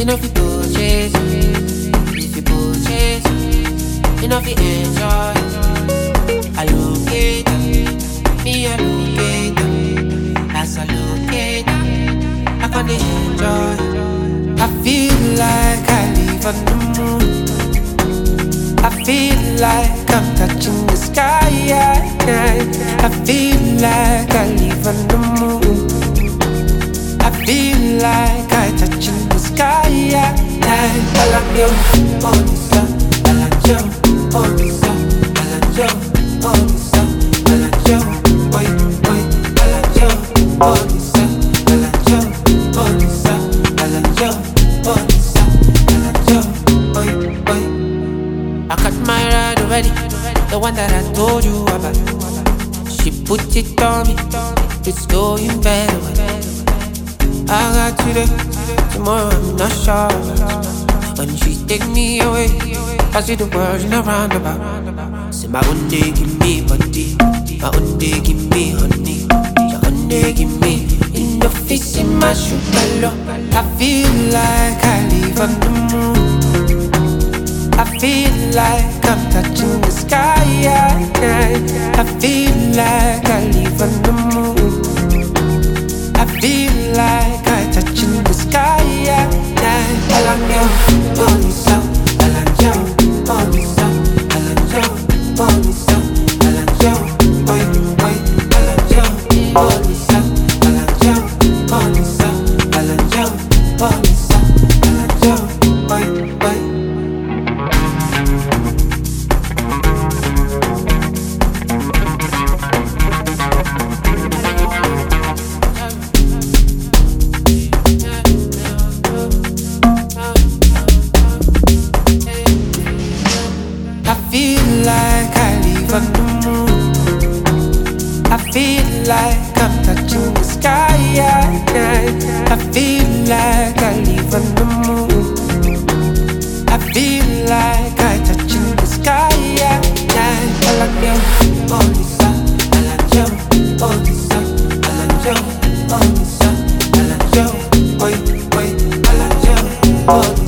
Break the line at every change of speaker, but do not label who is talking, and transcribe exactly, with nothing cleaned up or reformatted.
You know if you purchase, if you purchase, you know if you enjoy. Allocate, me allocate. As I locate, I can enjoy. I feel like I live on the moon. I feel like I'm touching the sky. I feel like I live on the moon. I feel like I touching the sky. I like you, oh Lisa. I like you, oh Lisa. I like you, oh Lisa. I like you, oi, oi. I like you, oh Lisa. I like you, oh Lisa. I like you, oh Lisa. I like you, oi, oi. I got my ride already, the one that I told you about. She put it on me, it's going better. I got today, tomorrow I'm not sure. When she take me away, I see the world in a roundabout. Say my own day give me body, my own day give me honey, your own day give me in the face in my sugar low. I feel like I live on the moon. I feel like I'm touching the sky. I feel like I live on the moon. I feel like I touching the sky. I like you, oh Lisa. I like you, oh Lisa. I like you, oh Lisa. I like you, oi, oi. I like you, oh Lisa. I like you, oh Lisa. I like you, oh Lisa. I like you, oi, oi. I feel like I live on the moon. I feel like I'm touching the sky. I feel like I live on the moon. I feel like I touching the sky. I like you, oh Lisa. I like you, oh Lisa. I like you, oh Lisa. I like you, oi, oi. I like you, oh Lisa.